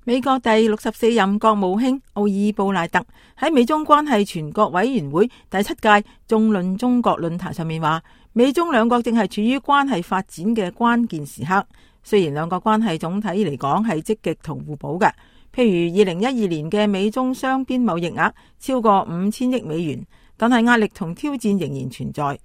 美國第64任國務卿奧爾布賴特喺美中關係全國委員會第7屆眾論中國論壇上面話，美中兩國正係處於關係發展嘅關鍵時刻。雖然兩國關係總體嚟講係積極同互補嘅，譬如2012年嘅美中雙邊貿易額超過5000億美元，但係壓力同挑戰仍然存在。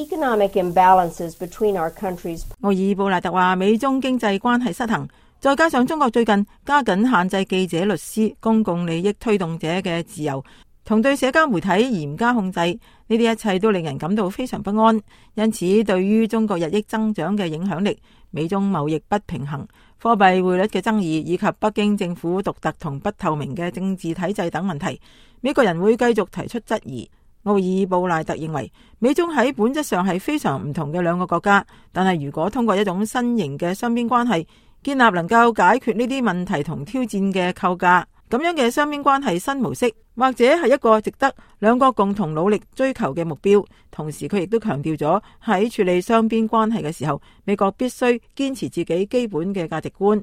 奧爾布賴特話，美中經濟關係失衡，再加上中國最近加緊限制記者、律師、公共利益推動者嘅自由，同對社交媒體嚴加控制，呢啲一切都令人感到非常不安。因此，對於中國日益增長嘅影響力、美中貿易不平衡、貨幣匯率嘅爭議，以及北京政府獨特同不透明嘅政治體制等問題，美國人會繼續提出質疑。奧爾布賴特認為，美中喺本質上係非常唔同嘅兩個國家，但係如果通過一種新型嘅雙邊關係，建立能夠解決呢啲問題同挑戰嘅構架，咁樣嘅雙邊關係新模式，或者係一個值得兩國共同努力追求嘅目標。同時，佢亦都強調咗喺處理雙邊關係嘅時候，美國必須堅持自己基本嘅價值觀。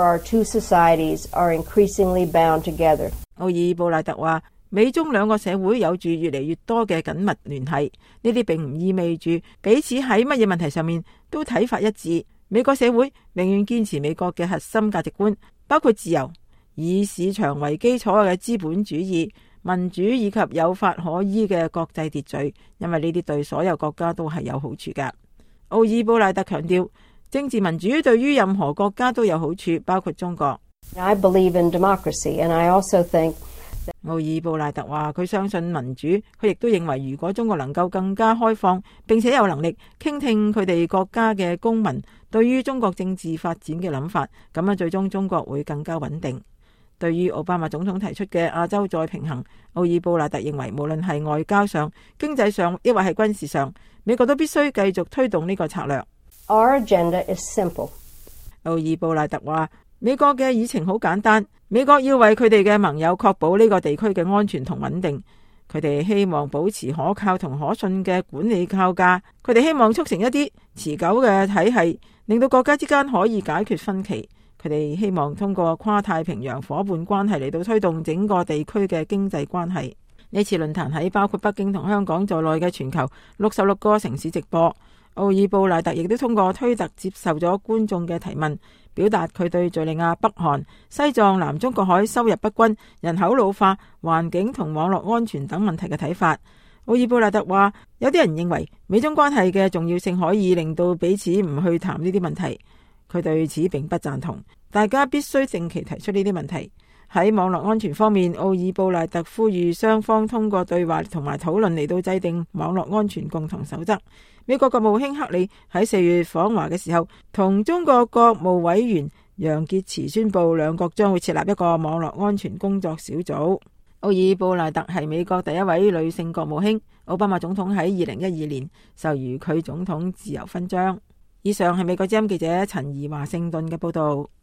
奧爾布賴特話，美中兩個社會有住越嚟越多嘅緊密聯繫，呢啲並唔意味住彼此喺乜嘢問題上面都睇法一致。美國社會永遠堅持美國嘅核心價值觀，包括自由、以市場為基礎嘅資本主義、民主以及有法可依嘅國際秩序，因為呢啲對所有國家都係有好處㗎。奧爾布賴特強調，政治民主對於任何國家都有好處，包括中國。 I believe in democracy, and I also think 奧爾布賴特話，佢相信民主，佢亦都認為如果中國能夠更加開放，並且有能力傾聽佢哋國家嘅公民對於中國政治發展嘅諗法，咁樣最終中國會更加穩定。對於奧巴馬總統提出嘅亞洲再平衡，奧爾布賴特認為無論係外交上、經濟上，抑或係軍事上，美國都必須繼續推動呢個策略。 Our agenda is simple. 奧爾布賴特話，美國嘅議程好簡單，美國要為佢哋嘅盟友確保呢個地區嘅安全同穩定。佢哋希望保持可靠同可信嘅管理構架，佢哋希望促成一啲持久嘅體系，令到國家之間可以解決分歧。佢哋希望通過跨太平洋夥伴關係嚟到推動整個地區嘅經濟關係。呢次論壇喺包括北京同香港在內嘅全球66個城市直播。奧爾布賴特亦都通過推特接受咗觀眾嘅提問，表達佢對敘利亞、北韓、西藏、南中國海收入不均、人口老化、環境同網絡安全等問題嘅睇法。奧爾布賴特話，有啲人認為美中關係嘅重要性可以令到彼此唔去談呢啲問題，佢對此並不贊同。大家必須定期提出呢啲問題。喺網絡安全方面，奧爾布賴特呼籲雙方通過對話同埋討論嚟到制定網絡安全共同守則。美國國務卿克里喺4月訪華嘅時候，同中國國務委員楊潔篪宣布，兩國將會設立一個網絡安全工作小組。奧爾布賴特係美國第一位女性國務卿，奧巴馬總統喺2012年授予佢總統自由勳章。以上係美國之音記者陳怡華盛頓嘅報道。